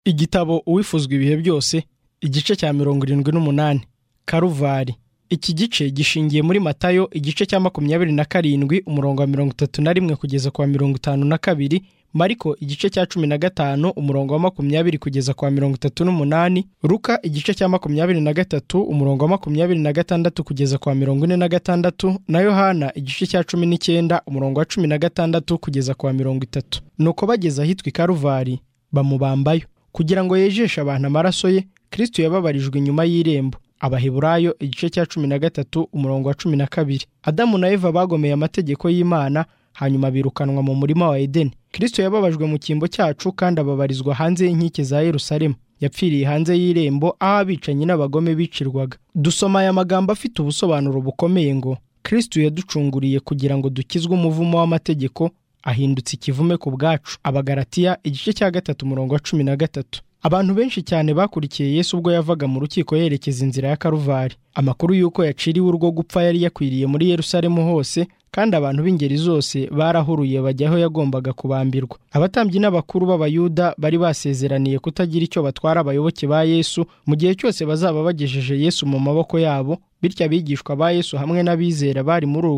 Igitabo uwifuzwa ibihe byose, igice cya 78. Karuvari. Iki gice gishingiye muri Matayo igice cya 27 umurongo wa 31 kugeza kwa 52, Mariko igice cya 15 umurongo wa 20 kugeza kwa 38, Luka igice cya 23 umurongo wa 26 kugeza kwa 46, na Yohana igice cya 19 umurongo wa 16 kugeza kwa 30. Nuko bageze ahitwa Karuvari bamubambayo kugira ngo yejeshe abantu amaraso ye. Kristo yababarijwe inyuma y'irembo. Abaheburayo igice cya 13 umurongo wa 12. Adamu na Eva bagomeye amategeko y'Imana, hanyuma birukanwa mu murima wa Edeni. Kristo yababajwe mu cyimbo cyacu kandi ababarizwa hanze y'inkike za Yerusalemu. Yapfiriye hanze y'irembo aho abicanyi n'abagome bicirwaga. Dusoma aya magambo afite ubusobanuro bukomeye ngo Kristo yaducunguriye kugira ngo dukizwe umuvumo w'amategeko, ahindutse ikivume ku bwacu. Abagalatiya igice cya 3 umurongo wa 13. Abantu benshi cyane bakurikiye Yesu ubwo yavaga mu rukiko yerekeza inzira ya Karuvari. Amakuru y'uko yaciriwe urwo gupfa yari yakwiriye muri Yerusalemu hose, kandi abantu b'ingeri zose barahuruye bajya aho yagombaga kubambirwa. Abatambyi n'abakuru b'Abayuda bari basezeraniye kutagira icyo batwara abayoboke ba Yesu mu gihe cyose bazaba bagejeje Yesu mu maboko yabo. Bityo abigishwa ba Yesu hamwe n'abizera bari muri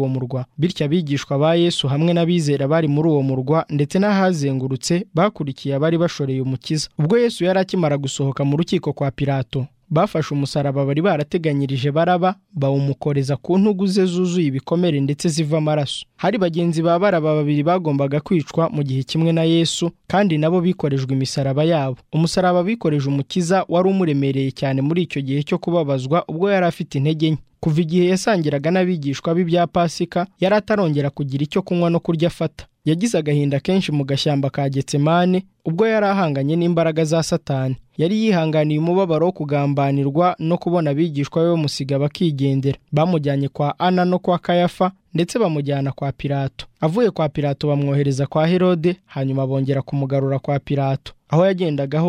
uwo murwa ndetse n'ahazengurutse bakurikiye abari bashoreye Umukiza. Ubwo Yesu yari akimara gusohoka mu rukiko kwa Pilato, bafashe umusaraba bari barateganyirije Baraba, bawumukoreza ku ntugu ze zuzuye ibikomere ndetse ziva amaraso. Hari bagenzi ba Baraba babiri bagombaga kwicwa mu gihe kimwe na Yesu, kandi nabo bikorejwe imisaraba yabo. Umusaraba bikoreje Umukiza wari umuremereye cyane muri icyo gihe cyo kubabazwa, ubwo yari afite intege nke. Kuva igihe yasangiraga n'abigishwa be bya Pasika, yari atarongera kugira icyo kunywa no kurya afata. Yagize agahinda kenshi mu gashyamba ka Getsemane ubwo yari ahanganye n'imbaraga za Satani. Yari yihanganiye umubabaro wo kugambanirwa no kubona abigishwa be bamusiga bakigendera. Bamujyanye kwa Ana no kwa Kayafa, ndetse bamujyana kwa Pilato. Avuye kwa Pilato bamwohereza kwa Herode, hanyuma bongera kumugarura kwa Pilato. Aho yagendaga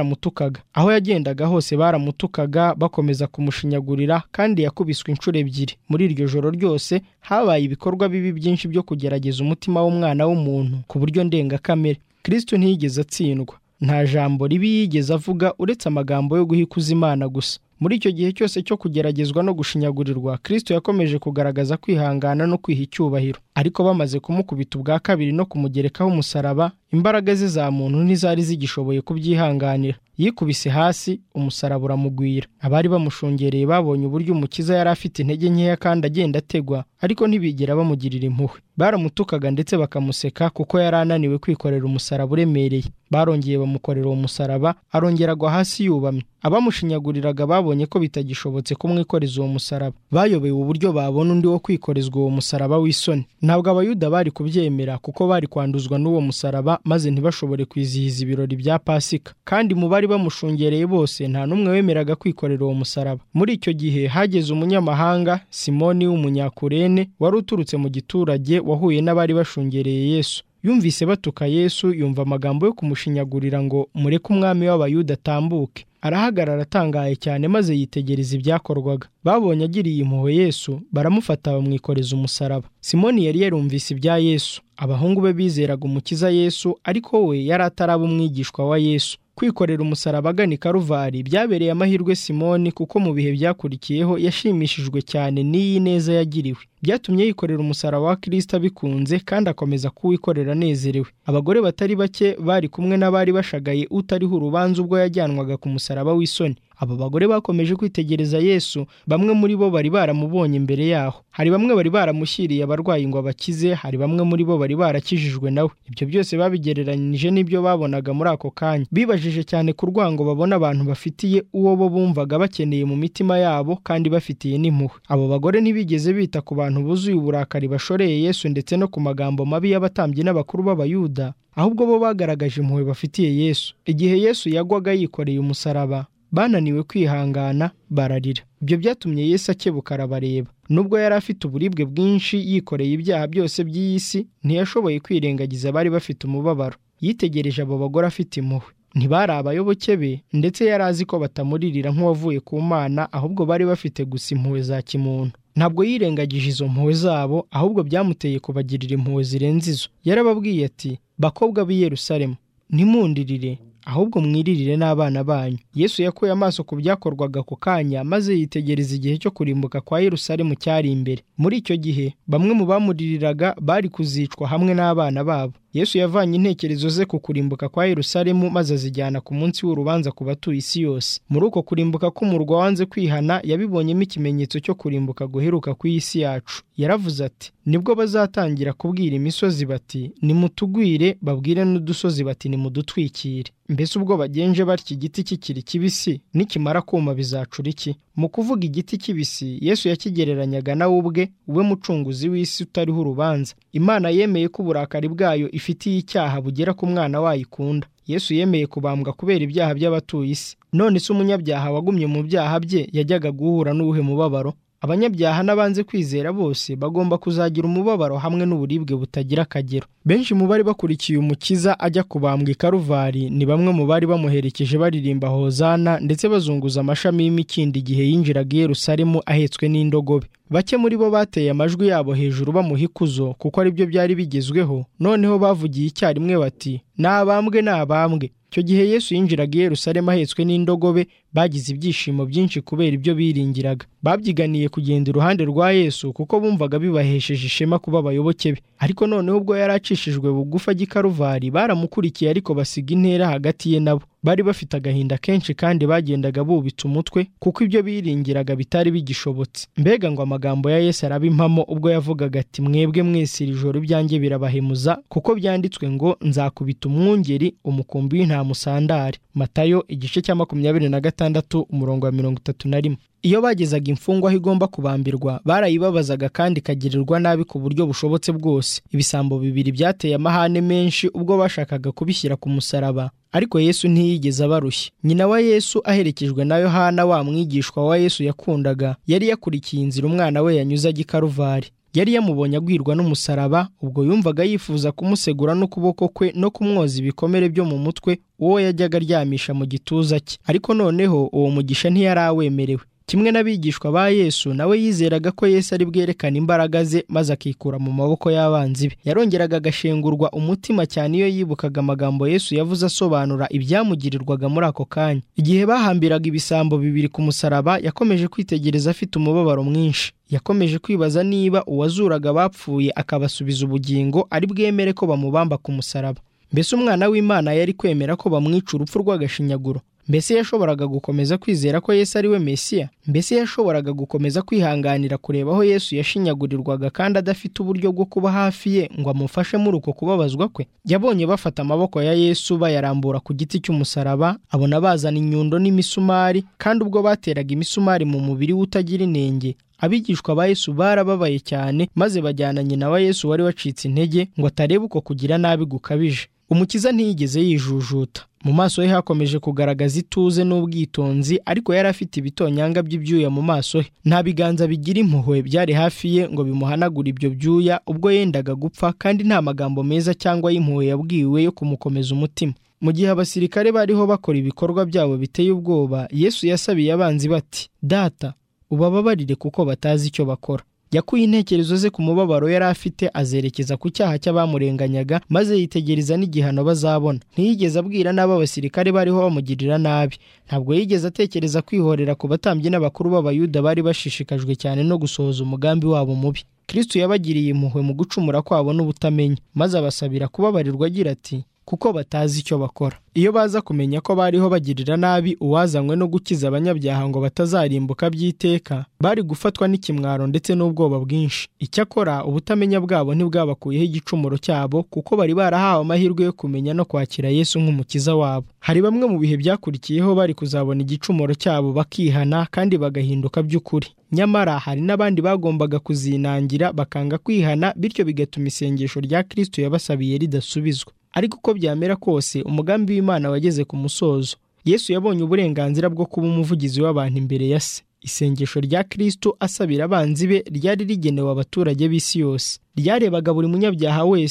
hose baramutukaga bakomeza kumushinyagurira, kandi yakubiswe inshuro ebyiri. Muri iryo joro ryose habaye ibikorwa bibi byinshi byo kugerageza umutima w'umwana w'umuntu ku buryo ndengakamere. Kristo ntiyigeze atsindwa. Nta jambo ribi yigeze avuga uretse amagambo yo guhikuza Imana gusa. Muri icyo gihe cyose cyo kugeragezwa no gushinyagurirwa, Kristo yakomeje kugaragaza kwihangana no kwiha icyubahiro. Ariko bamaze kumukubita ubwa kabiri no kumugerekaho umusaraba, imbaraga ze za muntu ntizari zigishoboye kubyihanganira. Yikubise hasi, umusaraba uramugwira. Abari bamushungereye babonye uburyo Umukiza yari afite intege nkeya kandi agenda ategwa, ariko ntibigera bamugirira impuhwe. Baramutukaga ndetse bakamuseka kuko yari ananiwe kwikorera umusaraba uremereye. Barongeye bamukorera uwo musaraba, arongera agwa hasi yubamye. Abamushinyaguriraga babonye ko bitagishobotse kumwikoreza uwo musaraba. Bayobewe uburyo babona undi wo kwikorezwa uwo musaraba w'isoni. Ntabwo Abayuda bari kubyemera kuko bari kwanduzwa n'uwo musaraba, maze ntibashobore kwizihiza ibirori bya Pasika. Kandi mu bari bamushungereye bose nta n'umwe wemeraga kwikorera uwo musaraba. Muri icyo gihe hageze umunyamahanga, Simoni w'Umunyakurene, wari uturutse mu giturage, wahuye n'abari bashungereye Yesu. Yumvise batuka Yesu, yumva amagambo yo kumushinyagurira ngo mureke umwami w'Abayuda atambuke. Arahagarara atangaye cyane, maze yitegereza ibyakorwaga. Babonye agiriye impuhwe Yesu, baramufata bamwikoreza umusaraba. Simoni yari yarumvise ibya Yesu. Abahungu be bizeraga Umukiza Yesu, ariko we yari ataraba umwigishwa wa Yesu. Kwikorera umusaraba agana i Karuvari byabereye amahirwe Simoni, kuko mu bihe byakurikiyeho yashimishijwe cyane n'iyi neza yagiriwe. Byatumye yikorera umusaraba wa Kristo abikunze, kandi akomeza kuwikorera anezerewe. Abagore batari bake bari kumwe n'abari bashagaye utariho urubanza ubwo yajyanwaga ku musaraba w'isoni. Abo bagore bakomeje kwitegereza Yesu, bamwe muri bo bari baramubonye imbere yaho. Hari bamwe bari baramushyiriye abarwayi ngo abakize, hari bamwe muri bo bari barakijijwe nawe. Ibyo byose babigereranyije n'ibyo babonaga muri ako kanya. Bibajije cyane ku rwango babona abantu bafitiye uwo bo bumvaga bakeneye mu mitima yabo, kandi bafitiye n'impuhwe. Abo bagore ntibigeze bita ku bantu buzuye uburakari bashoreye Yesu ndetse no ku magambo mabi y'abatambyi n'abakuru b'Abayuda, ahubwo bo bagaragaje impuhwe bafitiye Yesu. Igihe Yesu yagwaga yikoreye umusaraba, bananiwe kwihangana, bararira. Ibyo byatumye Yesu akebuka arabareba. Nubwo yari afite uburibwe bwinshi yikoreye ibyaha byose by'iyi si, ntiyashoboye kwirengagiza abari bafite umubabaro. Yitegereje abo bagore afite impuhwe. Ntibari abayoboke be, ndetse yari azi ko batamuririra nk'uwavuye ku Mana, ahubwo bari bafite gusa impuhwe za kimuntu. Ntabwo yirengagije izo mpuhwe zabo, ahubwo byamuteye kubagirira impuhwe zirenze izo. Yarababwiye ati, bakobwa b'i Yerusalemu, ntimundirire, ahubwo mwiririre n'abana banyu. Yesu yakuye amaso ku byakorwaga ako kanya maze yitegereza igihe cyo kurimbuka kwa Yerusalemu cyari imbere. Muri icyo gihe bamwe mu bamuririraga bari kuzicwa hamwe n'abana babo. Yesu yavanye intekerezo ze ku kurimbuka kwa Yerusalemu maze azijyana ku munsi w'urubanza ku batuye isi yose. Muri uko kurimbuka k'umurwa wanze kwihana yabibonyemo ikimenyetso cyo kurimbuka guheruka ku isi yacu. Yaravuze ati, nibwo bazatangira kubwira imisozi bati nimutugwire, babwire n'udusozi bati nimudutwikire. Mbese ubwo bagenje batya igiti kikiri kibisi nikimara kuma bizacura iki? Mu kuvuga igiti kibisi Yesu yakigereranyaga nawe ubwe, we mucunguzi w'isi utariho urubanza. Imana yemeye ko uburakari bwayo ifitiye icyaha bugera ku mwana wayo ikunda. Yesu yemeye kubambwa kubera ibyaha by'abatuye isi. None se umunyabyaha wagumye mu byaha bye yajyaga guhura n'uwuhe mubabaro? Abanyabyaha n'abanze kwizera bose bagomba kuzagira umubabaro hamwe n'uburibwe butagira akagero. Benshi mu bari bakurikiye umukiza ajya kubambwa i Karuvari ni bamwe mu bari bamuherekeje baririmba hozana ndetse bazunguza amashami y'imikindo igihe yinjiraga i Yerusalemu ahetswe n'indogobe. Bake muri bo bateye amajwi yabo hejuru bamuha ikuzo kuko ari byo byari bigezweho. Noneho bavugiye icyarimwe bati nabambwe nabambwe. Icyo gihe Yesu yinjiraga i Yerusalemu ahetswe n'indogobe, bagize ibyishimo byinshi kubera ibyo biringiraga. Babyiganiye kugenda iruhande rwa Yesu kuko bumvaga bibahesheje ishema kuba abayoboke be. Ariko noneho ubwo yari acishijwe bugufa ajya i Karuvari baramukurikiye ariko basiga intera hagati ye nabo. Bari bafite agahinda kenshi kandi bagendaga bubitse umutwe kuko ibyo biringiraga bitari bigishobotse. Mbega ngo amagambo ya Yesu araba impamo ubwo yavugaga ati mwebwe mwese iri joro ibyanjye birabahemuza kuko byanditswe ngo nzakubita umwungeri umukumbi w'intama usandare. Matayo igice cya 26 umurongo wa 31. Iyo bagezaga imfungwa aho igomba kubambirwa barayibabazaga kandi ikagirirwa nabi ku buryo bushobotse bwose. Ibisambo bibiri byateye amahane menshi ubwo bashakaga kubishyira ku musaraba, ariko Yesu ntiyigeze abarushya. Nyina wa Yesu aherekejwe na Yohana wa mwigishwa wa Yesu yakundaga yari yakurikiye inzira umwana we yanyuze ajya i Karuvari. Yari yamubonye agwirwa n'umusaraba, ubwo yumvaga yifuza kumusegura n'ukuboko kwe no kumwoza ibikomere byo mu mutwe uwo yajyaga aryamisha mu gituza cye. Ariko noneho uwo mugisha ntiyari awemerewe. Kimwe n'abigishwa ba Yesu, nawe yizeraga ko Yesu ari bwerekane imbaraga ze maze akikura mu maboko y'abanzi be. Yarongeraga agashengurwa umutima cyane iyo yibukaga amagambo Yesu yavuze asobanura ibyamugirirwaga muri ako kanya. Igihe bahambiraga ibisambo bibiri ku musaraba, yakomeje kwitegereza afite umubabaro mwinshi. Yakomeje kwibaza niba uwazuraga abapfuye akabasubiza ubugingo ari bwemere ko bamubamba ku musaraba. Mbese umwana w'Imana yari kwemera ko bamwica urupfu rw'agashinyaguro? Mbese yashoboraga gukomeza kwizera ko Yesu ari we Mesiya? Mbese yashoboraga gukomeza kwihanganira kureba aho Yesu yashinyagurirwaga kandi adafite uburyo bwo kuba hafi ye ngo amufashe muri uko kubabazwa kwe? Yabonye bafata amaboko ya Yesu bayarambura ku giti cy'umusaraba, abona bazana inyundo n'imisumari, kandi ubwo bateraga imisumari mu mubiri utagira inenge, abigishwa ba Yesu barababaye cyane maze bajyana nyina wa Yesu wari wacitse intege ngo atareba uko kugira nabi gukabije. Umukiza ntiyigeze yijujuta. Mu maso he hakomeje kugaragaza ituze n'ubwitonzi, ariko yari afite ibitonyanga by'ibyuya mu maso he. Nta biganza bigira impuhwe byari hafi ye ngo bimuhanagure ibyo byuya ubwo yendaga gupfa, kandi nta magambo meza cyangwa y'impuhwe yabwiwe yo kumukomeza umutima. Mu gihe abasirikare bariho bakora ibikorwa byabo biteye ubwoba, Yesu yasabiye abanzi bati, Data, ubababarire kuko batazi icyo bakora. Yakuye intekerezo ze ku mubabaro yari afite azerekeza ku cyaha cy'abamurenganyaga, maze yitegereza n'igihano bazabona. Ntiyigeze abwira n'abo abasirikare bariho bamugirira nabi. Ntabwo yigeze atekereza kwihorera ku batambyi n'abakuru b'Abayuda bari bashishikajwe cyane no gusohoza umugambi wabo mubi. Kristo yabagiriye impuhwe mu gucumura kwabo n'ubutamenya, maze abasabira kubabarirwa agira ati, kuko batazi icyo bakora. Iyo baza kumenya ko bariho bagirira nabi uwazanywe no gukiza abanyabyaha ngo batazarimbuka by'iteka, bari gufatwa n'ikimwaro ndetse n'ubwoba bwinshi. Icyakora ubutamenya bwabo ntibwabakuyeho igicumuro cyabo, kuko bari barahawe amahirwe yo kumenya no kwakira Yesu nk'umukiza wabo. Hari bamwe mu bihe byakurikiyeho bari kuzabona igicumuro cyabo bakihana kandi bagahinduka by'ukuri. Nyamara hari n'abandi bagombaga kuzinangira bakanga kwihana, bityo bigatuma isengesho rya Kristo yabasabiye ridasubizwa. Ariko uko byamera kose umugambi w'Imana wageze ku musozo. Yesu yabonye uburenganzira bwo kuba umuvugizi w'abantu imbere ya Se. Isengesho rya Kristo asabira abanzi be ryari rigenewe abaturage b'isi yose. Ryarebaga buri munyabyaha wese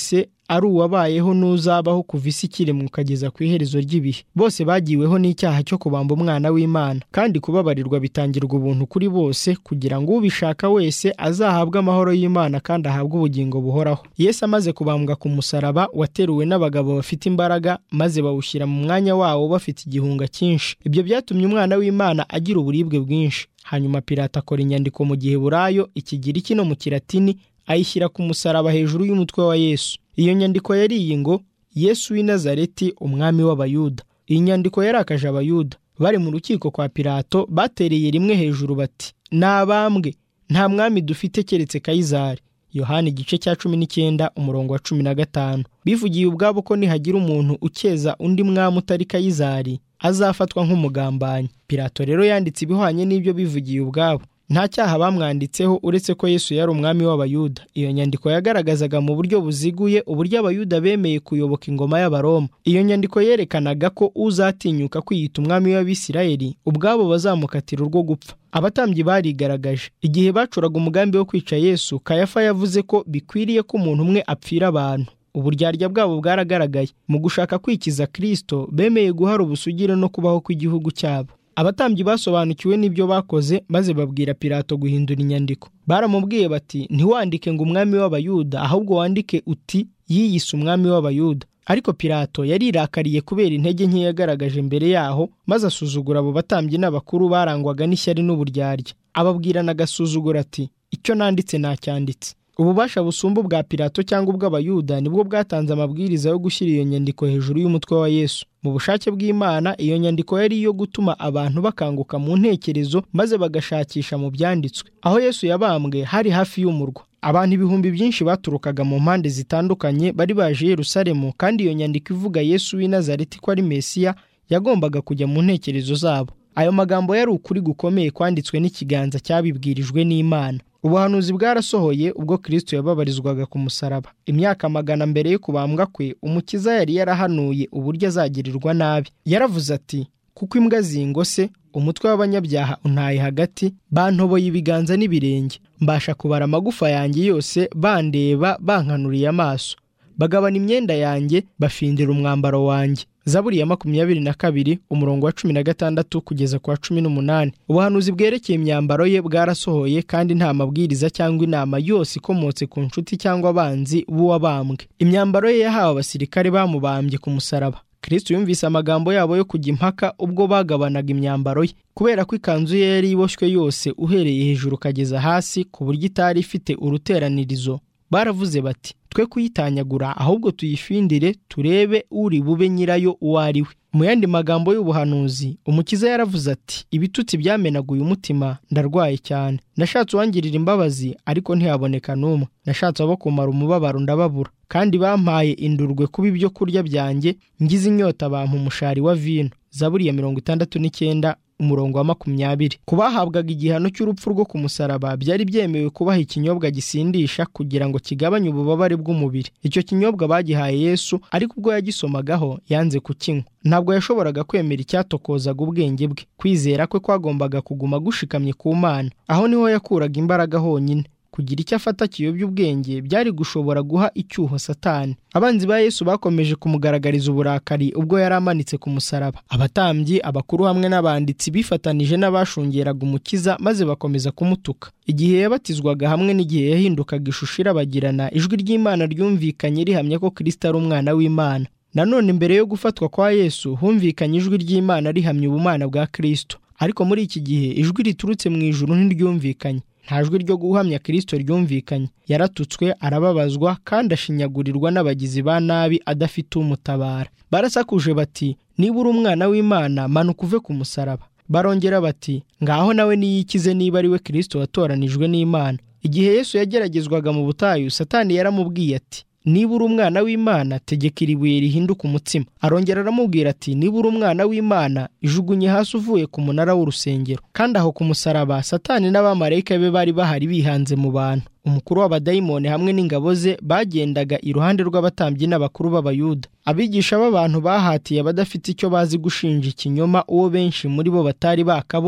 ari uwabayeho n'uzabaho kuva isi ikiremwa ukageza ku iherezo ry'ibihe. Bose bagiweho n'icyaha cyo kubamba umwana w'Imana, kandi kubabarirwa bitangirwa ubuntu kuri bose, kugira ngo ubishaka wese azahabwe amahoro y'Imana kandi ahabwe ubugingo buhoraho. Yesu amaze kubambwa ku musaraba, wateruwe n'abagabo bafite imbaraga, maze bawushyira mu mwanya wawo bafite igihunga cyinshi. Ibyo byatumye umwana w'Imana agira uburibwe bwinshi. Hanyuma Pilato akora inyandiko mu Giheburayo, Ikigiriki no mu Kilatini, ayishyira ku musaraba hejuru y'umutwe wa Yesu. Iyo nyandiko yari iyi ngo: Yesu w'i Nazareti, umwami w'Abayuda. Iyi nyandiko yarakaje Abayuda. Bari mu rukiko kwa Pilato, batereye rimwe hejuru bati: "Nabambwe! Nta mwami dufite keretse Kayizari." Yohana igice cya 19 umurongo wa 15. Bivugiye ubwabo ko nihagira umuntu ukeza undi mwami utari Kayizari, azafatwa nk'umugambanyi. Pilato rero yanditse ibihwanye n'ibyo bivugiye ubwabo. Nta cyaha bamwanditseho uretse ko Yesu yari umwami w'Abayuda. Iyo nyandiko yagaragazaga mu buryo buziguye uburyo Abayuda bemeye kuyoboka ingoma y'Abaroma. Iyo nyandiko yerekanaga ko uzatinyuka kwiyita umwami w'Abisirayeli ubwabo bazamukatira urwo gupfa. Abatambyi barigaragaje. Igihe bacuraga umugambi wo kwica Yesu, Kayafa yavuze ko bikwiriye ko umuntu umwe apfira abantu. Uburyarya bwabo bwaragaragaye. Mu gushaka kwikiza Kristo, bemeye guhara ubusugire no kubaho kw'igihugu cyabo. Abatambyi basobanukiwe n'ibyo bakoze, maze babwira Pilato guhindura inyandiko. Baramubwiye bati: "Ntiwandike ngo umwami w'Abayuda, ahubwo wandike uti yiyise umwami w'Abayuda." Ariko Pilato yarirakariye kubera intege nke yagaragaje mbere yaho, maze asuzugura abo batambyi n'abakuru barangwaga n'ishyari n'uburyarya. Ababwirana agasuzugura ati: "Icyo nanditse nacyanditse." Ububasha busumba bwa Pilato cyangwa ubw'Abayuda nibwo bwatanze amabwiriza yo gushyira iyo nyandiko hejuru y'umutwe wa Yesu. Mu bushake bw'Imana, iyo nyandiko yari iyo gutuma abantu bakanguka mu ntekerezo, maze bagashakisha mu byanditswe. Aho Yesu yabambwe hari hafi y'umurwa. Abantu ibihumbi byinshi baturukaga mu mpande zitandukanye bari baje i Yerusalemu, kandi iyo nyandiko ivuga Yesu w'i Nazareti ko ari Mesiya yagombaga kujya mu ntekerezo zabo. Ayo magambo yari ukuri gukomeye kwanditswe n'ikiganza cyabibwirijwe n'Imana. Ubuhanuzi bwarasohoye ubwo Kristo yababarizwaga ku musaraba. Imyaka 100 mbere yo kubambwa kwe, Umukiza yari yarahanuye uburyo azagirirwa nabi. Yaravuze ati: "Kuko imbwa zingose, umutwe w'abanyabyaha untaye hagati, bantoboye ibiganza n'ibirenge, mbasha kubara amagufa yanjye yose, bandeba bankanuriye amaso. Bagabana imyenda yanjye, bafindira umwambaro wanjye." Zaburi ya 22 umurongo wa 16 kugeza ku wa 18. Ubuhanuzi bwerekeye imyambaro ye bwarasohoye, kandi nta mabwiriza cyangwa inama yose ikomotse ku nshuti cyangwa abanzi b'uwabambwe. Imyambaro ye yahawe abasirikare bamubambye ku musaraba. Kristo yumvise amagambo yabo yo kujya impaka ubwo bagabanaga imyambaro ye, kubera ko ikanzu ye yari iboshywe yose uhereye hejuru kageza hasi, ku buryo itari ifite uruteranirizo. Baravuze bati: "Twe kuyitanyagura, ahubwo tuyifindire, turebe uri bube nyirayo uwo ari we." Mu yandi magambo y'ubuhanuzi, Umukiza yaravuze ati: "Ibitutsi byamenaguye umutima, ndarwaye cyane. Nashatse uwangirira imbabazi, ariko ntihaboneka n'umwe. Nashatse abo kumara umubabaro, ndababura. Kandi bampaye indurwe kuba ibyo kurya byanjye, ngize inyota bampa umushari wa vino." Zaburi ya 69 umurongo wa 20. Kubahabwaga igihano cy'urupfu rwo ku musaraba, byari byemewe kubaha ikinyobwa gisindisha kugira ngo kigabanye ububabare bw'umubiri. Icyo kinyobwa bagihaye Yesu, ariko ubwo yagisomagaho yanze kukinywa. Ntabwo yashoboraga kwemera icyatokozaga ubwenge bwe. Kwizera kwe kwagombaga kuguma gushikamye ku Mana. Aho niho yakuraga imbaraga honyine. Kugira icyo afata kiyobya ubwenge byari gushobora guha icyuho Satani. Abanzi ba Yesu bakomeje kumugaragariza uburakari ubwo yari amanitse ku musaraba. Abatambyi, abakuru hamwe n'abanditsi bifatanije n'abashungeraga Umukiza, maze bakomeza kumutuka. Igihe yabatizwaga hamwe n'igihe yahindukaga ishusho irabagirana, ijwi ry'Imana ryumvikanye rihamya ko Kristo ari umwana w'Imana. Nanone mbere yo gufatwa kwa Yesu, humvikanye ijwi ry'Imana rihamya ubumana bwa Kristo. Ariko muri iki gihe ijwi riturutse mu ijuru ntiryumvikanye. Nta jwi ryo guhamya Kristo ryumvikanye. Yaratutswe, arababazwa, kandi ashinyagurirwa n'abagizi ba nabi adafite umutabara. Barasakuje bati: "Niba uri umwana w'Imana, manuka uve ku musaraba." Barongera bati: "Ngaho nawe niyikize niba ari we Kristo watoranijwe n'Imana." Igihe Yesu yageragezwaga mu butayu, Satani yaramubwiye ati: "Niba uri umwana w'Imana, tegekera ibuye rihinduka umutsima." Arongera aramubwira ati: "Niba uri umwana w'Imana, ijugunye hasi uvuye ku munara w'urusengero." Kandi aho ku musaraba, Satani n'abamarayika be bari bahari bihanze mu bantu. Umukuru w'abadayimoni hamwe n'ingabo ze bagendaga iruhande rw'abatambyi n'abakuru b'Abayuda. Abigisha b'abantu bahatiye abadafite icyo bazi gushinja ikinyoma uwo benshi muri bo batari bakabona,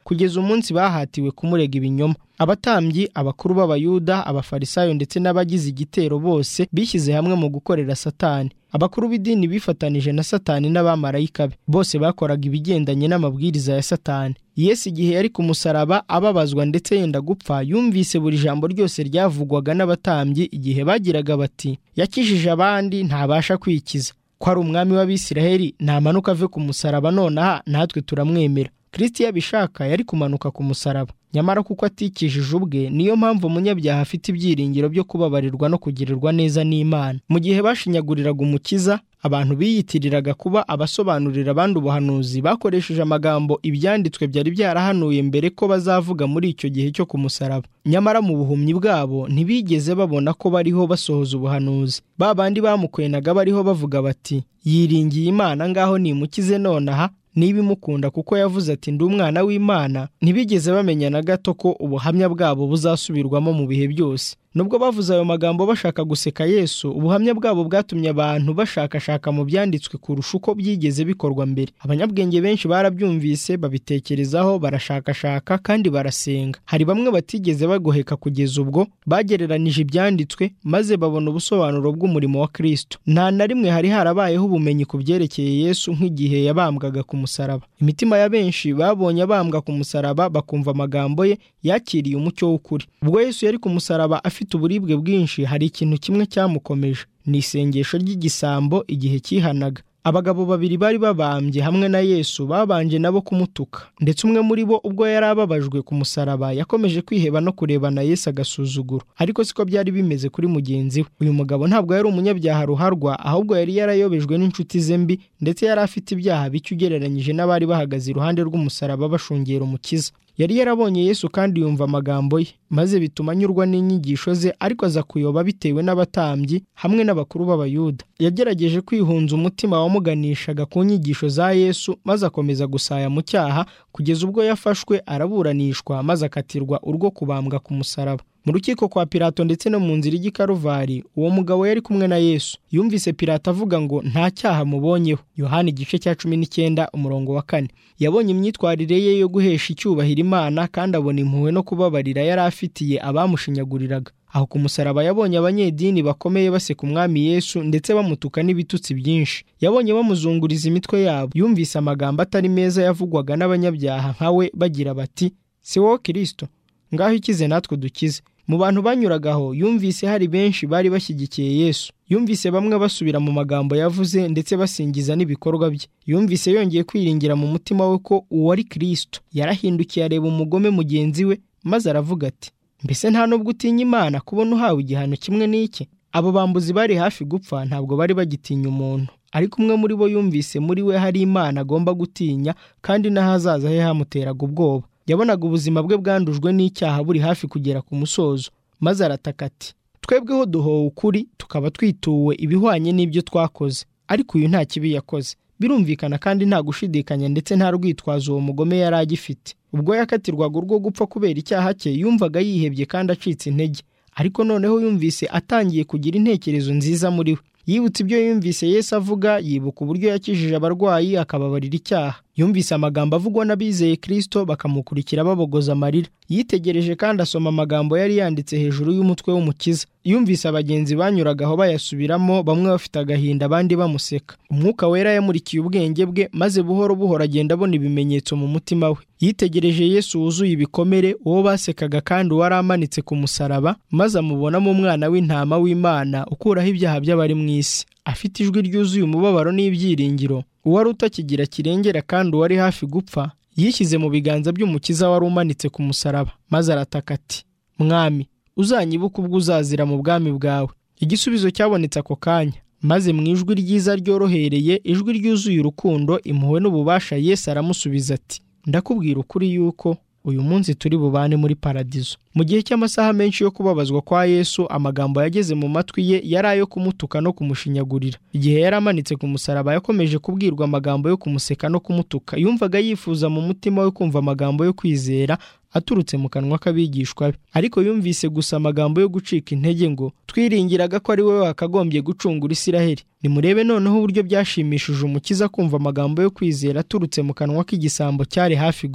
kugeza umunsi bahatiwe kumurega ibinyoma. Abatambyi, abakuru b'Abayuda, abafarisayo ndetse n'abagize igitero bose bishyize hamwe mu gukorera Satani. Abakuru b'idini bifatanije na Satani n'abamarayika be, bose bakoraga ibigendanye n'amabwiriza ya Satani. Yesu igihe yari ku musaraba ababazwa ndetse yenda gupfa, yumvise buri jambo ryose ryavugwaga n'abatambyi igihe bagiraga bati, yakijije abandi ntabasha kwikiza. Ko ari umwami w'Abisiraheli namanuka ave ku musaraba nonaha natwe turamwemera. Kristo iyo abishaka yari kumanuka ku musaraba, nyamara kuko atikijije ubwe, niyo mpamvu umunyabyaha afite ibyiringiro byo kubabarirwa no kugirirwa neza n'Imana. Mu gihe bashinyaguriraga Umukiza, abantu biyitiriraga kuba abasobanurira abandi ubuhanuzi bakoresheje amagambo ibyanditswe byari byarahanuye mbere ko bazavuga muri icyo gihe cyo ku musaraba. Nyamara mu buhumyi bwabo ntibigeze babona ko bariho basohoza ubuhanuzi. Ba bandi bamukwenaga bariho bavuga bati, yiringiye Imana ngaho nimukize nonaha niba imukunda kuko yavuze ati ndi umwana w'Imana. Ntibigeze bamenya na gato ko ubuhamya bwabo buzasubirwamo mu bihe byose. Nubwo bavuze ayo magambo bashaka guseka Yesu, ubuhamya bwabo bwatumye abantu bashakashaka mu byanditswe kurusha uko byigeze bikorwa mbere. Abanyabwenge benshi barabyumvise, babitekerezaho, barashakashaka kandi barasenga. Hari bamwe batigeze bagoheka kugeza ubwo bagereranije ibyanditswe maze babona ubusobanuro bw'umurimo wa Kristo. Nta na rimwe hari harabayeho ubumenyi ku byerekeye Yesu nk'igihe yabambwaga ku musaraba. Imitima ya benshi babonye abambwa ku musaraba bakumva amagambo ye, yakiriye umucyo w'ukuri. Ubwo Yesu yari ku musaraba afite uburibwe bwinshi, hari ikintu kimwe cyamukomeje, ni isengesho ry'igisambo igihe cyihanaga. Abagabo babiri bari babambye hamwe na Yesu babanje nabo kumutuka, ndetse umwe muri bo ubwo yari ababajwe ku musaraba yakomeje kwiheba no kurebana Yesu agasuzuguro. Ariko siko byari bimeze kuri mugenzi we. Uyu mugabo ntabwo yari umunyabyaha ruharwa, ahubwo yari yarayobejwe n'inshuti ze mbi, ndetse yari afite ibyaha bike ugereranyije n'abari bahagaze iruhande rw'umusaraba bashungera Umukiza. Yari yarabonye Yesu kandi yumva amagambo ye, maze bituma anyurwa n'inyigisho ze, ariko aza kuyoba bitewe n'abatambyi hamwe n'abakuru b'Abayuda. Yagerageje kwihunza umutima wamuganishaga ku nyigisho za Yesu, maze akomeza gusaya mu cyaha kugeza ubwo yafashwe araburanishwa maze akatirwa urwo kubambwa ku musaraba. Mu rukiko kwa Pilato ndetse no mu nzira y'I Karuvari, uwo mugabo yari kumwe na Yesu. Yumvise Pilato avuga ngo nta cyaha mubonyeho. Yohana igice cya 19 umurongo wa 4. Yabonye imyitwarire ye yo guhesha icyubahiro Imana kandi abona impuhwe no kubabarira yari afitiye abamushinyaguriraga. Aho ku musaraba yabonye abanyedini bakomeye baseka umwami Yesu ndetse bamutuka n'ibitutsi byinshi. Yabonye bamuzunguriza imitwe yabo. Yumvise amagambo atari meza yavugwaga n'abanyabyaha nkawe bagira bati, si wowe Kristo? Ngaho ikize natwe dukize. Mu bantu banyuragaho yumvise hari benshi bari bashyigikiye Yesu. Yumvise bamwe basubira mu magambo yavuze ndetse basingiza n'ibikorwa bye. Yumvise yongeye kwiringira mu mutima we ko uwo ari Kristo. Yarahindukiye areba umugome mugenzi we maze aravuga ati, mbese nta nubwo utinya Imana kubona uhawe igihano kimwe n'iki? Abo bambuzi bari hafi gupfa ntabwo bari bagitinya umuntu, ariko umwe muri bo yumvise muri we hari Imana agomba gutinya kandi n'ahazaza he hamuteraga ubwoba. Yabonaga ubuzima bwe bwandujwe n'icyaha buri hafi kugera ku musozo, maze arataka ati, twebweho duhowe ukuri tukaba twituwe ibihwanye n'ibyo twakoze, ariko uyu nta kibi yakoze. Birumvikana kandi nta gushidikanya ndetse nta rwitwazo uwo mugome yari agifite. Ubwo yakatirwaga urwo gupfa kubera icyaha cye, yumvaga yihebye kandi acitse intege, ariko noneho yumvise atangiye kugira intekerezo nziza muri we. Yibutse ibyo yumvise Yesu avuga, yibuka uburyo yakijije abarwayi akababarira icyaha. Yumvise amagambo avugwa n'abizeye Kristo bakamukurikira babogoza amarira. Yitegereje kandi asoma amagambo yari yanditse hejuru y'umutwe w'Umukiza. Yumvise abagenzi banyuragaho bayasubiramo, bamwe bafite agahinda abandi bamuseka. Umwuka wera yamurikiye ubwenge bwe, maze buhoro buhoro agenda abona ibimenyetso mu mutima we. Yitegereje Yesu wuzuye ibikomere, uwo basekaga kandi wari amanitse ku musaraba, maze amubonamo umwana w'intama w'Imana ukuraho ibyaha by'abari mu isi. Afite ijwi ryuzuye umubabaro n'ibyiringiro, uwari utakigira kirengera kandi uwari hafi gupfa, yishyize mu biganza by'Umukiza wari umanitse ku musaraba, maze arataka ati, Mwami, uzanyibuka ubwo uzazira mu bwami bwawe. Igisubizo cyabonetse ako kanya, maze mu ijwi ryiza ryorohereye, ijwi ryuzuye urukundo, impuhwe n'ububasha, Yesu aramusubiza ati, ndakubwira ukuri yuko uyu munsi turi bubane muri paradizo. Mu gihe cy'amasaha menshi yo kubabazwa kwa Yesu, amagambo yageze mu matwi ye yari ayo kumutuka no kumushinyagurira. Igihe yari amanitse ku musaraba yakomeje kubwirwa amagambo yo kumuseka no kumutuka. Yumvaga yifuza mu mutima we kumva amagambo yo kwizera aturutse mu kanwa k'abigishwa be, ariko yumvise gusa amagambo yo gucika intege ngo, twiringiraga ko ari we wakagombye gucungura Isiraheli. Nimurebe noneho uburyo byashimishije Umukiza kumva amagambo yo kwizera aturutse mu kanwa k'igisambo cyari hafi gupfa.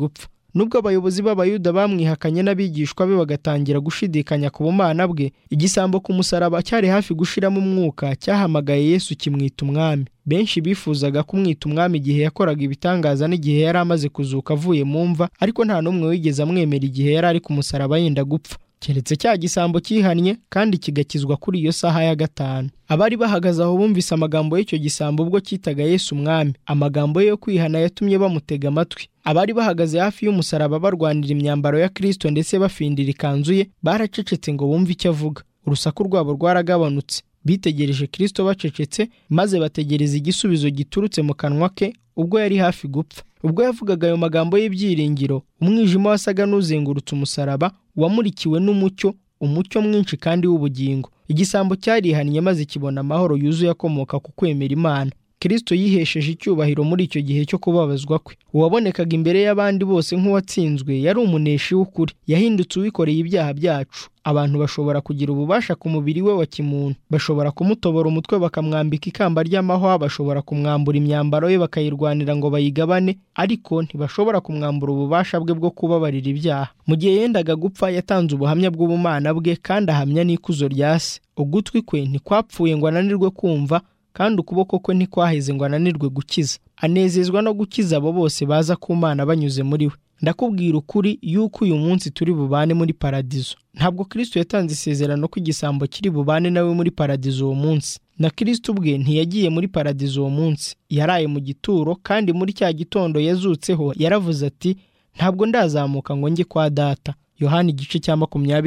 Nubwo abayobozi b'Abayuda bamwihakanye n'abigishwa be bagatangira gushidikanya ku bumana bwe, igisambo ku musaraba cyari hafi gushiramo umwuka cyahamagaye Yesu kimwita umwami. Benshi bifuzaga kumwita umwami igihe yakoraga ibitangaza n'igihe yari amaze kuzuka avuye mu mva, ariko nta n'umwe wigeze amwemera igihe yari ari ku musaraba yenda gupfa, keretse cya gisambo cyihannye kandi kigakizwa kuri iyo saha ya gatanu. Abari bahagaze aho bumvise amagambo y'icyo gisambo ubwo cyitaga Yesu umwami. Amagambo ye yo kwihana yatumye bamutega amatwi. Abari bahagaze hafi y'umusaraba barwanira imyambaro ya Kristo ndetse bafindira ikanzu ye baracecetse ngo bumve icyo avuga. Urusaku rwabo rwaragabanutse. Bitegereje Kristo bacecetse, maze bategereza igisubizo giturutse mu kanwa ke ubwo yari hafi gupfa. Ubwo yavugaga ayo magambo y'ibyiringiro, umwijima wasaga n'uzengurutse umusaraba wamurikiwe n'umucyo, umucyo mwinshi kandi w'ubugingo. Igisambo cyarihannye maze kibona amahoro yuzuye akomoka ku kwemera Imana. Kristo yihesheje icyubahiro muri icyo gihe cyo kubabazwa kwe. Uwabonekaga imbere y'abandi bose nk'uwatsinzwe yari umuneshi w'ukuri. Yahindutse uwikoreye ibyaha byacu. Abantu bashobora kugira ububasha ku mubiri we wa kimuntu. Bashobora kumutobora umutwe bakamwambika ikamba ry'amahwa, bashobora kumwambura imyambaro ye bakayirwanira ngo bayigabane, ariko ntibashobora kumwambura ububasha bwe bwo kubabarira ibyaha. Mu gihe yendaga gupfa yatanze ubuhamya bw'ubumana bwe kandi ahamya n'ikuzo rya Se. Ugutwi kwe ntikwapfuye ngo ananirwe kumva, kandi ukuboko kwe ntikwaheze ngo ananirwe gukiza. Anezezwa no gukiza abo bose baza ku Mana banyuze muri we. Ndakubwira ukuri yuko uyu munsi turi bubane muri paradizo. Ntabwo Kristo yatanze isezerano ko igisambo kiri bubane nawe muri paradizo uwo munsi. Na Kristo ubwe ntiyagiye muri paradizo uwo munsi. Yaraye mu gituro, kandi muri cya gitondo yazutseho yaravuze ati, ntabwo ndazamuka ngo njye kwa Data. Yohana igice cya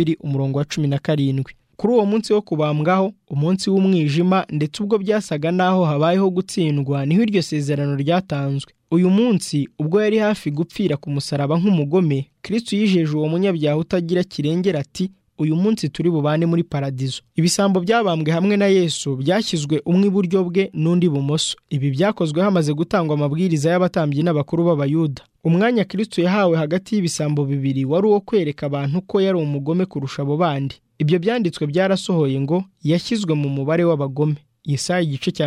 20:17. Kuri uwo munsi wo kubambwaho, umunsi w'umwijima ndetse ubwo byasaga naho habayeho gutsindwa, niho iryo sezerano ryatanzwe. Uyu munsi ubwo yari hafi gupfira ku musaraba nk'umugome, Kristo yijeje uwo munyabyaha utagira kirengera ati, uyu munsi turi bubane muri paradizo. Ibisambo byabambwe hamwe na Yesu byashyizwe umwe iburyo bwe n'undi ibumoso. Ibi byakozwe hamaze gutangwa amabwiriza y'abatambyi n'abakuru b'Abayuda. Umwanya Kristo yahawe hagati y'ibisambo bibiri wari uwo kwereka abantu ko yari umugome kurusha abo bandi. Ibyo byanditswe byarasohoye ngo yashyizwe mu mubare w'abagome. Yesaya igice cya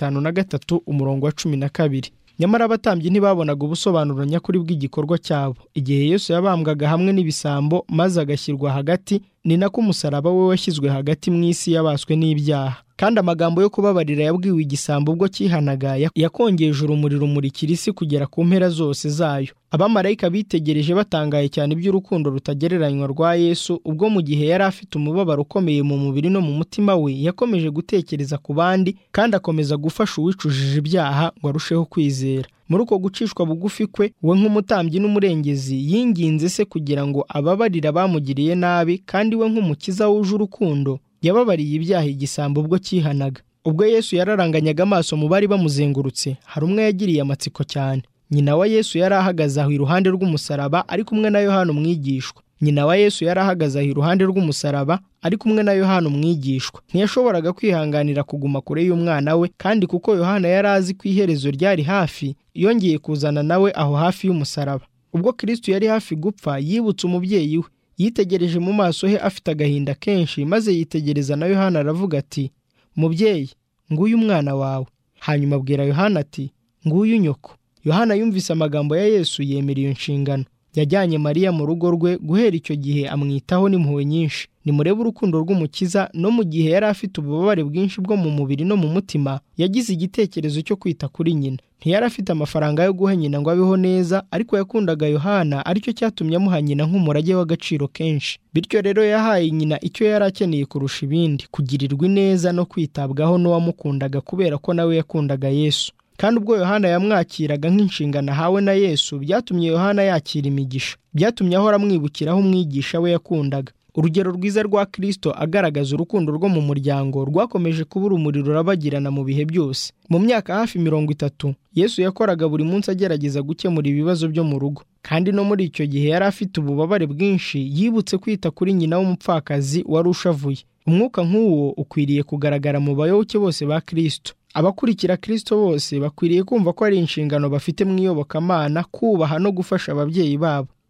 53:12. Nyamara abatambyi ntibabonaga ubusobanuro nyakuri bw'igikorwa cyabo. Igihe Yesu yabambwaga hamwe n'ibisambo maze agashyirwa hagati, ni nako umusaraba we washyizwe hagati mu isi yabaswe n'ibyaha. Kandi amagambo yo kubabarira yabwiwe igisambo ubwo cyihanaga yakongeje urumuri rumurikira isi kugera ku mpera zose zayo. Abamarayika bitegereje batangaye cyane iby'urukundo rutagereranywa rwa Yesu, ubwo mu gihe yari afite umubabaro ukomeye mu mubiri no mu mutima we, yakomeje gutekereza ku bandi kandi akomeza gufasha uwicujije ibyaha ngo arusheho kwizera. Muri uko gucishwa bugufi kwe, we nk'umutambyi n'umurengezi yinginze Se kugira ngo ababarire abamugiriye nabi, kandi we nk'umukiza wuje urukundo yababariye ibyaha igisambo ubwo cyihanaga. Ubwo Yesu yararanganyaga amaso mu bari bamuzengurutse, hari umwe yagiriye amatsiko cyane. Nyina wa Yesu yari ahagaze aho iruhande rw'umusaraba ari kumwe na Yohana umwigishwa. Nyina wa Yesu yari ahagaze aho iruhande rw'umusaraba ari kumwe na Yohana umwigishwa. Ntiyashoboraga kwihanganira kuguma kure y'umwana we, kandi kuko Yohana yari azi ko iherezo ryari hafi, yongeye kuzana nawe aho hafi y'umusaraba. Ubwo Kristo yari hafi gupfa, yibutse umubyeyi we. Yitegereje mu maso he afite agahinda kenshi, maze yitegereza na Yohana aravuga ati, mubyeyi, nguyu umwana wawe. Hanyuma abwira Yohana ati, nguyu nyoko. Yohana yumvise amagambo ya Yesu, yemera iyo nshingano. Yajyanye Mariya mu rugo rwe, guhera icyo gihe amwitaho n'impuhwe nyinshi. Nimurebe urukundo rw'umukiza. No mu gihe yari afite ububabare bwinshi bwo mu mubiri no mu mutima, yagize igitekerezo cyo kwita kuri nyina. Ntiyari afite amafaranga yo guha nyina ngo abeho neza, ariko yakundaga Yohana, aricyo cyatumye amuha nyina nk'umurage w'agaciro kenshi. Bityo rero yahaye nyina icyo yari akeneye kurusha ibindi, kugirirwa neza no kwitabwaho n'uwamukundaga kubera ko nawe yakundaga Yesu. Kandi ubwo Yohana yamwakiraga nk'inshingano ahawe na Yesu, byatumye Yohana yakira imigisha. Byatumye ahora amwibukiraho umwigisha we yakundaga. Urugero rwiza rwa Kristo agaragaza urukundo rwo mu muryango rwakomeje kuba urumuri rurabagirana mu bihe byose. Mu myaka hafi 30, Yesu yakoraga buri munsi agerageza gukemura ibibazo byo mu rugo. Kandi no muri icyo gihe yari afite ububabare bwinshi, yibutse kwita kuri nyina w'umupfakazi wari ushavuye. Umwuka nk'uwo ukwiriye kugaragara mu bayoboke bose ba Kristo. Abakurikira Kristo bose bakwiriye kumva ko ari inshingano bafite mu iyobokamana, kubaha no gufasha ababyeyi babo.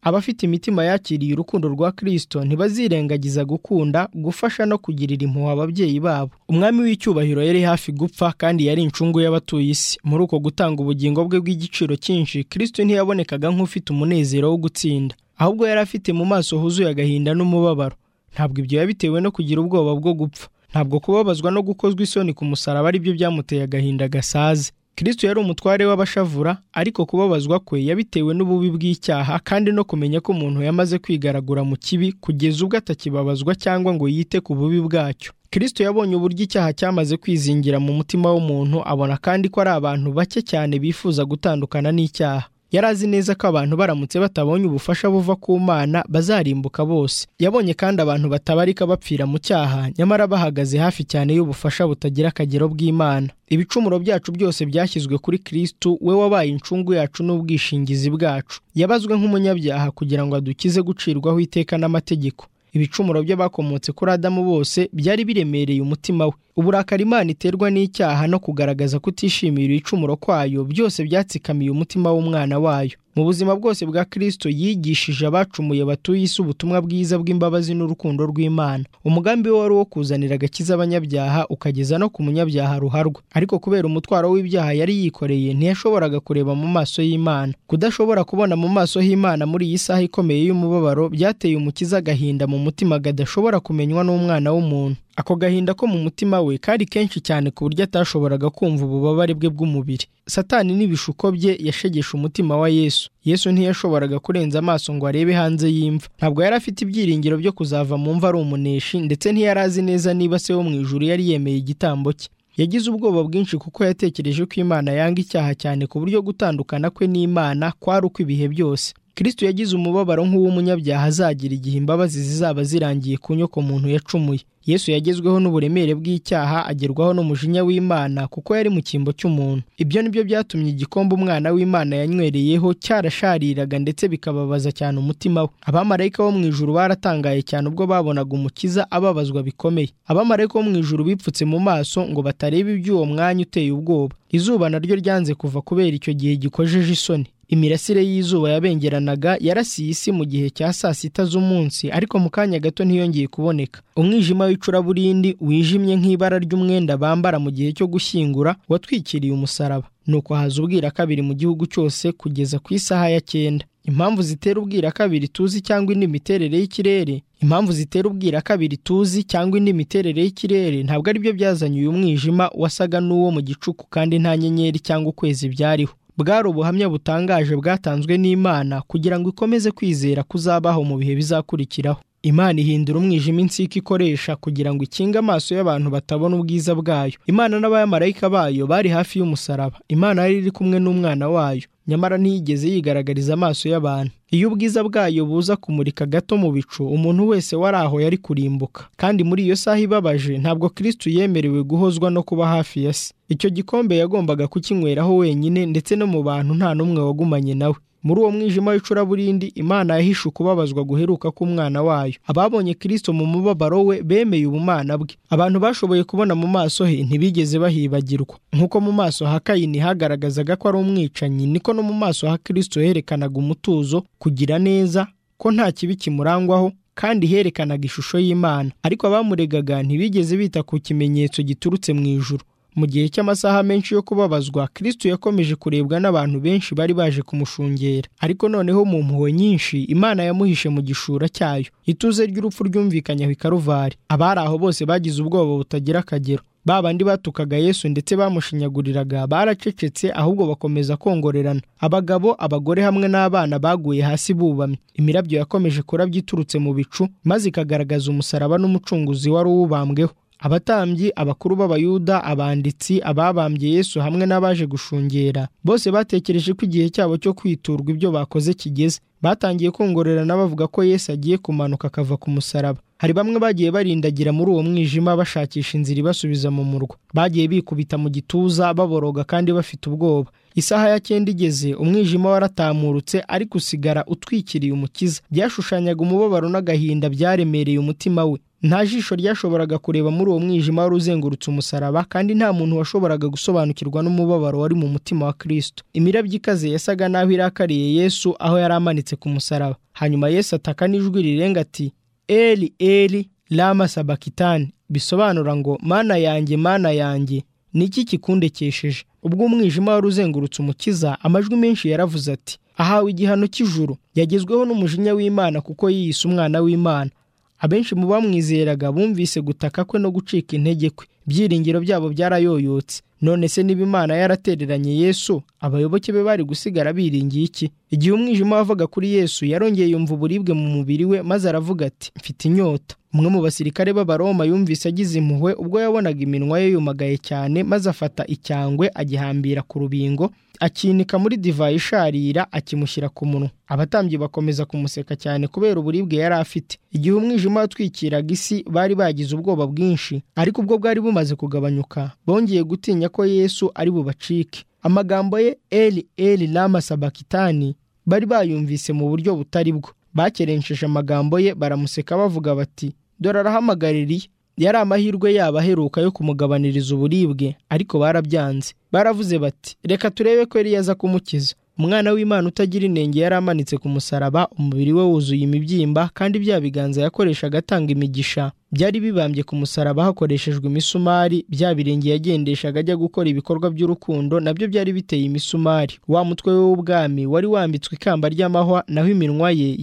Abafite imitima yakiriye urukundo rwa Kristo ntibazirengagiza gukunda, gufasha no kugirira impuhwe ababyeyi babo. Umwami w'icyubahiro yari hafi gupfa kandi yari incungu y'abatuye isi. Muri uko gutanga ubugingo bwe bw'igiciro cyinshi, Kristo ntiyabonekaga nk'ufite umunezero wo gutsinda, ahubwo yari afite mu maso huzuye agahinda n'umubabaro. Ntabwo ibyo yabitewe no kugira ubwoba bwo gupfa. Ntabwo kubabazwa no gukozwa isoni ku musaraba ari byo byamuteye agahinda gasaze. Kristo yari umutware w'abashavura, ariko kubabazwa kwe yabitewe n'ububi bw'icyaha kandi no kumenya ko umuntu yamaze kwigaragura mu kibi kugeza ubwo atakibabazwa cyangwa ngo yite ku bubi bwacyo. Kristo yabonye uburyo icyaha cyamaze kwizingira mu mutima w'umuntu, abona kandi ko ari abantu bake cyane bifuza gutandukana n'icyaha. Yari azi neza ko abantu baramutse batabonye ubufasha buva ku Mana bazarimbuka bose. Yabonye kandi abantu batabarika bapfira mu cyaha, nyamara bahagaze hafi cyane y'ubufasha butagira akagero bw'Imana. Ibicumuro byacu byose byashyizwe kuri Kristo, we wabaye incungu yacu n'ubwishingizi bwacu. Yabazwe nk'umunyabyaha kugira ngo adukize gucirwaho iteka n'amategeko. Ibicumuro by'abakomotse kuri Adamu bose byari biremereye umutima we. Uburakari Imana iterwa n'icyaha no kugaragaza kutishimira ibicumuro kwayo byose byatsikamiye umutima w'umwana wayo. Mu buzima bwose bwa Kristo yigishije abacumuye batuye isi ubutumwa bwiza bw'imbabazi n'urukundo rw'Imana. Umugambi we wari uwo kuzanira agakiza abanyabyaha ukageza no ku munyabyaha ruharwa. Ariko kubera umutwaro w'ibyaha yari yikoreye, ntiyashoboraga kureba mu maso y'Imana. Kudashobora kubona mu maso y'Imana muri iyi saha ikomeye y'umubabaro byateye umukiza agahinda mu mutima gadashobora kumenywa n'umwana w'umuntu. Ako gahinda ko mu mutima we kari kenshi cyane ku buryo atashoboraga kumva ububabare bwe bw'umubiri. Satani n'ibishuko bye yashegeshe umutima wa Yesu. Yesu ntiyashoboraga kurenza amaso ngo arebe hanze y'imva. Ntabwo yari afite ibyiringiro byo kuzava mu mva ari umuneshi, ndetse ntiyari azi neza niba se wo mu ijuru yari yemeye igitambo cye. Yagize ubwoba bwinshi kuko yatekereje ko Imana yanga icyaha cyane ku buryo gutandukana kwe n'Imana kwari ukw'ibihe byose. Kristo yagize umubabaro nk'uw'umunyabyaha azagira igihe imbabazi zizaba zirangiye ku nyoko muntu yacumuye. Yesu yagezweho n'uburemere bw'icyaha, agerwaho n'umujinya w'Imana kuko yari mu cyimbo cy'umuntu. Ibyo nibyo byatumye igikombe umwana w'Imana yanywereyeho cyarashariraga ndetse bikababaza cyane umutima we. Abamarayika bo mu ijuru baratangaye cyane ubwo babonaga umukiza ababazwa bikomeye. Abamarayika bo mu ijuru bipfutse mu maso ngo batareba iby'uwo mwanya uteye ubwoba. Izuba naryo ryanze kuva kubera icyo gihe gikojeje isoni. Imirasire y'izuba yabengeranaga yarasiye isi mu gihe cya 6:00 z'umunsi, ariko mu kanya gato ntiyongeye kuboneka. Umwijima w'icuraburindi wijimye nk'ibara ry'umwenda bambara mu gihe cyo gushyingura watwikiriye umusaraba. Nuko haza ubwira kabiri mu gihugu cyose kugeza ku isaha ya 9. Impamvu zitera ubwira kabiri tuzi cyangwa indi miterere y'ikirere, ntabwo ari byo byazanye uyu mwijima wasaga n'uwo mu gicuku kandi nta nyenyeri cyangwa ukwezi byariho. Bwari ubuhamya butangaje bwatanzwe n'Imana kugira ngo ikomeze kwizera kuzabaho mu bihe bizakurikiraho. Imana ihindura umwijima insika ikoresha kugira ngo ikinge amaso y'abantu batabona ubwiza bwayo. Imana n'abamarayika bayo bari hafi y'umusaraba. Imana yari iri kumwe n'umwana wayo, nyamara ntiyigeze yigaragariza amaso y'abantu. Iyo ubwiza bwayo buza kumurika gato mu bicu, umuntu wese wari aho yari kurimbuka. Kandi muri iyo saha ibabaje ntabwo Kristo yemerewe guhozwa no kuba hafi ya se. Icyo gikombe yagombaga kukinyweraho wenyine, ndetse no mu bantu nta n'umwe wagumanye nawe. Muri uwo mwijima w'icuraburindi Imana yahishe ukubabazwa guheruka k'umwana wayo. Ababonye Kristo mu mubabaro we bemeye ubumana bwe. Abantu bashoboye kubona mu maso he ntibigeze bahibagirwa. Nk'uko mu maso ha Kayini hagaragazaga ko ari umwicanyi, niko no mu maso ha Kristo herekanaga umutuzo, kugira neza, ko nta kibi kimurangwaho, kandi herekanaga ishusho y'Imana. Ariko abamuregaga ntibigeze bita ku kimenyetso giturutse mu ijuru. Mu gihe cy'amasaha menshi yo kubabazwa, Kristo yakomeje kurebwa n'abantu benshi bari baje kumushungera. Ariko noneho mu mpuhwe nyinshi Imana yamuhishe mu gishura cyayo. Ituze ry'urupfu ryumvikanye aho i Karuvari. Abari aho bose bagize ubwoba butagira akagero. Babandi batukaga Yesu ndetse bamushinyaguriraga baracecetse, ahubwo bakomeza kongorerana. Abagabo, abagore hamwe n'abana baguye hasi bubamye. Imirabyo yakomeje kurabya iturutse mu bicu, maze ikagaragaza umusaraba n'umucunguzi wari uwubambweho. Abatambyi, abakuru b'Abayuda, abanditsi, ababambye Yesu hamwe n'abaje gushungera, bose batekereje ko igihe cyabo cyo kwiturwa ibyo bakoze kigeze. Batangiye kongorerana bavuga ko Yesu agiye kumanuka akava ku musaraba. Hari bamwe bagiye barindagira muri uwo mwijima bashakisha inzira ibasubiza mu murwa. Bagiye bikubita mu gituza baboroga kandi bafite ubwoba. Isaha ya 9 igeze, umwijima waratamurutse ariko usigara utwikiriye umukiza. Byashushanyaga umubabaro n'agahinda byaremereye umutima we. nta jisho ryashoboraga kureba muri uwo mwijima wari uzengurutse umusaraba, kandi nta muntu washoboraga gusobanukirwa n'umubabaro wari mu mutima wa Kristo. Imirabyo ikaze yasaga naho irakariye Yesu aho yari amanitse ku musaraba. Hanyuma Yesu ataka n'ijwi rirenga ati, Eli Eli lama sabakitani, bisobanura ngo Mana yanjye, ni iki kikundekesheje? Ubwo umwijima wari uzengurutse umukiza, amajwi menshi yaravuze ati, ahawe igihano cy'ijuru, yagezweho n'umujinya w'Imana kuko yiyise umwana w'Imana. Abenshi mu bamwizeraga bumvise gutaka kwe no gucika intege kwe, ibyiringiro byabo byarayoyotse. None se niba Imana yaratereranye Yesu, abayoboke be bari gusigara biringiye iki? Igihe umwijima wavaga kuri Yesu, yarongeye yumva uburibwe mu mubiri we, maze aravuga ati, mfite inyota. Umwe mu basirikare b'Abaroma yumvise agize impuhwe ubwo yabonaga iminwa ye yumagaye cyane, maze afata icyangwe agihambira ku rubingo, akinika muri divayi isharira, akimushyira ku munwa. Abatambyi bakomeza kumuseka cyane kubera uburibwe yari afite. Igihe umwijima watwikiraga isi, bari bagize ubwoba bwinshi, ariko ubwo bwari bumaze kugabanyuka, bongeye gutinya ko Yesu ari bubacike. Amagambo ye Eli Eli lama sabakitani bari bayumvise mu buryo butari bwo. Bakerensheje amagambo ye, baramuseka bavuga bati, dore arahamagaririye. Yari amahirwe yabo aheruka yo kumugabaniriza uburibwe, ariko barabyanze. Baravuze bati, reka turebe ko Eliya aza kumukiza. Umwana w'Imana utagira inenge yari amanitse ku musaraba, umubiri we wuzuye imibyimba, kandi bya biganza yakoreshaga atanga imigisha byari bibambye ku musaraba hakoreshejwe imisumari. Bya birenge yagendeshaga ajya gukora ibikorwa by'urukundo nabyo byari biteye imisumari. Wa mutwe we w'ubwami wari wambitswe ikamba ry'amahwa, naho iminwa ye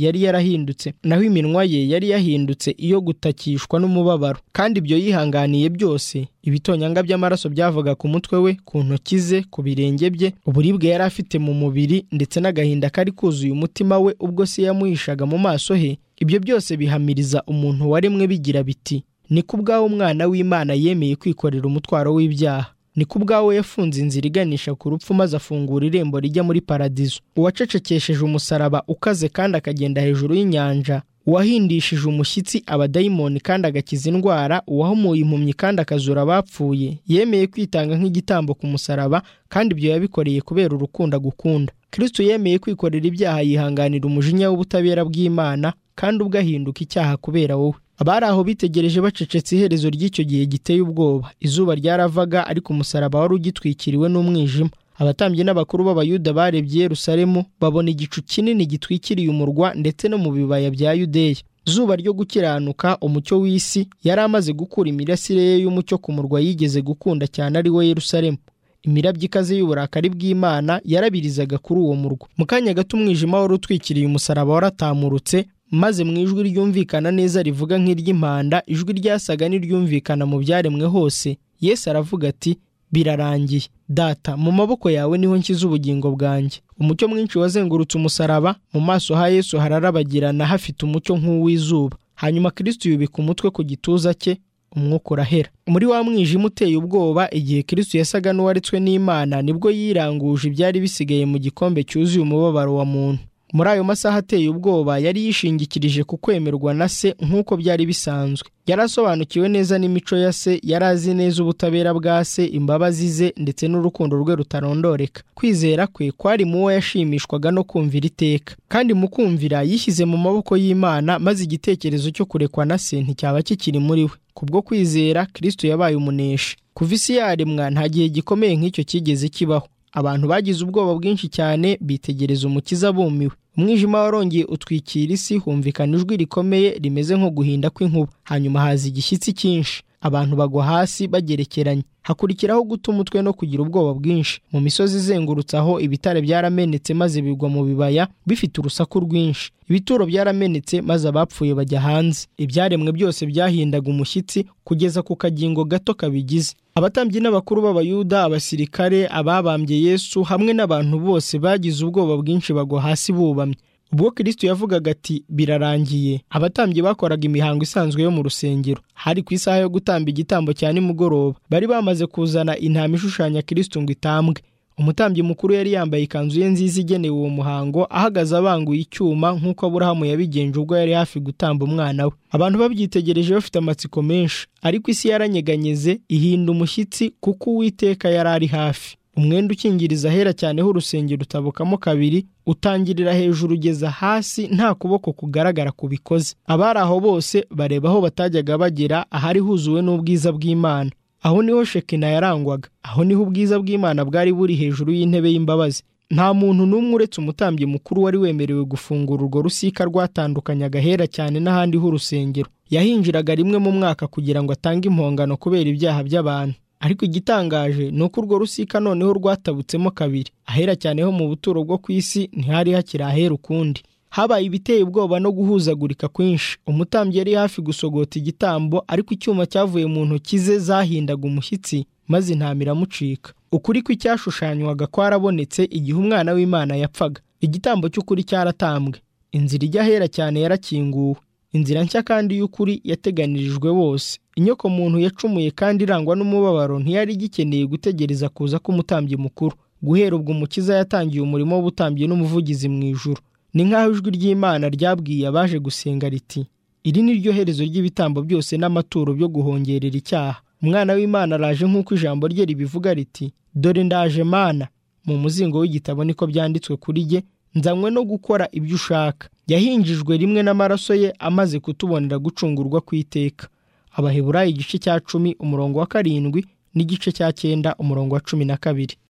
yari yahindutse iyo gutakishwa n'umubabaro. Kandi ibyo yihanganiye byose, ibitonyanga by'amaraso byavaga ku mutwe we, ku ntoki ze, ku birenge bye, uburibwe yari afite mu mubiri, ndetse n'agahinda kari kuzuye umutima we ubwo se yamuhishaga mu maso he. Ibyo byose bihamiriza umuntu waremwe bigira biti, ni kubwawe umwana w'Imana yemeye kwikorera umutwaro w'ibyaha. Ni kubwawe yafunze inzira iganisha ku rupfu, maze afungura irembo rijya muri paradizo. Uwacecekesheje umusaraba ukaze kandi akagenda hejuru y'inyanja, uwahindishije umushyitsi abadayimoni kandi agakiza indwara, uwahumuye impumyi kandi akazura abapfuye, yemeye kwitanga nk'igitambo ku musaraba, kandi ibyo yabikoreye kubera urukundo agukunda. Kristo yemeye kwikorera ibyaha, yihanganira umujinya w'ubutabera bw'Imana, kandi ubwo ahinduka icyaha kubera wowe. Abari aho bitegereje bacecetse iherezo ry'icyo gihe giteye ubwoba. Izuba ryaravaga, ariko umusaraba wari ugitwikiriwe n'umwijima. Abatambyi n'abakuru b'Abayuda barebye Yerusalemu, babona igicu kinini gitwikiriye umurwa ndetse no mu bibaya bya Yudeya. Zuba ryo gukiranuka, umucyo w'isi, yari amaze gukura imirasire ye y'umucyo ku murwa yigeze gukunda cyane, ari we Yerusalemu. Imirabyo ikaze y'uburakari bw'Imana yarabirizaga kuri uwo murwa. Mu kanya gato umwijima wari utwikiriye umusaraba waratamurutse, maze mu ijwi ryumvikana neza rivuga nk'iry'impanda, ijwi ryasaga n'iryumvikana mu byaremwe hose, Yesu aravuga ati, birarangiye. Data, mu maboko yawe niho nshyize ubugingo bwanjye. Umucyo mwinshi wazengurutse umusaraba, mu maso ha Yesu hararabagirana hafite umucyo nk'uw'izuba. Hanyuma Kristo yubika umutwe ku gituza cye, umwuka urahera. Muri wa mwijima uteye ubwoba, igihe Kristo yasaga n'uwaritswe n'Imana, nibwo yiranguje ibyari bisigaye mu gikombe cyuzuye umubabaro wa muntu. Muri ayo masaha ateye ubwoba, yari yishingikirije ku kwemerwa na se nk'uko byari bisanzwe. Yari asobanukiwe neza n'imico ya se, yari azi neza ubutabera bwa se, imbabazi ze, ndetse n'urukundo rwe rutarondoreka. Kwizera kwe kwari mu wo yashimishwaga no kumvira iteka, kandi mu kumvira yishyize mu maboko y'Imana, maze igitekerezo cyo kurekwa na se nticyaba kikiri muri we. Kubwo kwizera, Kristo yabaye umuneshi. Kuva isi yaremwa, nta gihe gikomeye nk'icyo kigeze kibaho. Abantu bagize ubwoba bwinshi cyane, bitegereza umukiza bumiwe. Umwijima warongeye utwikira isi, humvikana ijwi rikomeye rimeze nko guhinda kw'inkuba. Hanyuma haza igishyitsi cyinshi, abantu bagwa hasi bagerekeranye. Hakurikiraho guta umutwe no kugira ubwoba bwinshi. Mu misozi izengurutse aho, ibitare byaramenetse maze bigwa mu bibaya bifite urusaku rwinshi. Ibituro byaramenetse maze abapfuye bajya hanze. Ibyaremwe byose byahindaga umushyitsi kugeza ku kagingo gato kabigize. Abatambyi n'abakuru b'Abayuda, abasirikare, ababambye Yesu, hamwe n'abantu bose bagize ubwoba bwinshi bagwa hasi bubamye. Ubwo Kristo yavugaga ati, birarangiye, abatambyi bakoraga imihango isanzwe yo mu rusengero. Hari ku isaha yo gutamba igitambo cya nimugoroba. Bari bamaze kuzana intama ishushanya Kristo ngo itambwe. Umutambyi mukuru yari yambaye ikanzu ye nziza igenewe uwo muhango, ahagaze abanguye icyuma nk'uko Aburahamu yabigenje ubwo yari hafi gutamba umwana we. Abantu babyitegereje bafite amatsiko menshi, ariko isi yaranyeganyeze ihinda umushyitsi, kuko Uwiteka yari ari hafi. umwenda ukingiriza ahera cyane h'urusengero utabukamo kabiri, utangirira hejuru ugeza hasi, nta kuboko kugaragara kubikoze. Abari aho bose bareba aho batajyaga bagera, ahari huzuwe n'ubwiza bw'Imana. Aho niho Shekina yarangwaga, aho niho ubwiza bw'Imana bwari buri hejuru y'intebe y'imbabazi. Nta muntu n'umwe uretse umutambyi mukuru wari wemerewe gufungura urwo rusika rwatandukanyaga ahera cyane n'ahandi h'urusengero. Yahinjiraga rimwe mu mwaka kugira ngo atange impongano kubera ibyaha by'abantu. Ariko igitangaje ni uko urwo rusika noneho rwatabutsemo kabiri. Ahera cyane ho mu buturo bwo ku isi ntihari hakiri ahera ukundi. Habaye ibiteye ubwoba no guhuzagurika kwinshi. Umutambyi yari hafi gusogota igitambo, ariko icyuma cyavuye mu ntoki ze zahindaga umushyitsi, maze intama iramucika. Ukuri kw'icyashushanywaga kwarabonetse igihe umwana w'Imana yapfaga. Igitambo cy'ukuri cyaratambwe. Inzira ijya ahera cyane yarakinguwe. Inzira nshya kandi y'ukuri yateganirijwe bose. Inyoko muntu yacumuye kandi irangwa n'umubabaro ntiyari igikeneye gutegereza kuza k'umutambyi mukuru. Guhera ubwo Umukiza yatangiye umurimo w'ubutambyi n'umuvugizi mu ijuru. Ni nk'aho ijwi ry'Imana ryabwiye abaje gusenga riti, iri ni ryo herezo ry'ibitambo byose n'amaturo byo guhongerera icyaha. Umwana w'Imana araje nk'uko ijambo rye ribivuga riti, dore ndaje Mana. Mu muzingo w'igitabo niko byanditswe kuri jye, nzanywe no gukora ibyo ushaka. Yahinjijwe rimwe n'amaraso ye amaze kutubonera gucungurwa kw'iteka. Abaheburayo igice cya 10 umurongo wa 7 n'igice cya 9 umurongo wa 12.